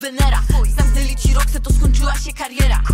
Venera. Zamknęli ci Roxę, to skończyła się kariera.